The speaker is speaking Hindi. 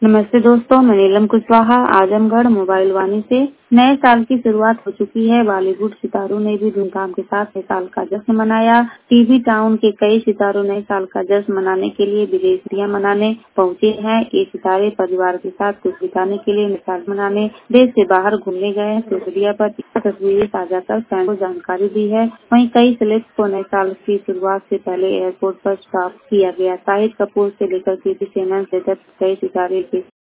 नमस्ते दोस्तों, मैं नीलम कुशवाहा आजमगढ़ मोबाइल वाणी से। नए साल की शुरुआत हो चुकी है। बॉलीवुड सितारों ने भी धूमधाम के साथ नए साल का जश्न मनाया। टीवी टाउन के कई सितारों नए साल का जश्न मनाने के लिए विदेशियां मनाने पहुंचे हैं। ये सितारे परिवार के साथ कुछ बिताने के लिए नए साल मनाने देश से बाहर घूमने गए हैं। सोशल मीडिया पर तस्वीरें साझा कर फैन को जानकारी दी है। वहीं कई सेलेब्स को नए साल की शुरुआत से पहले एयरपोर्ट पर स्टॉप किया गया। शाहिद कपूर से लेकर कीर्ति सेनन से तक कई सितारे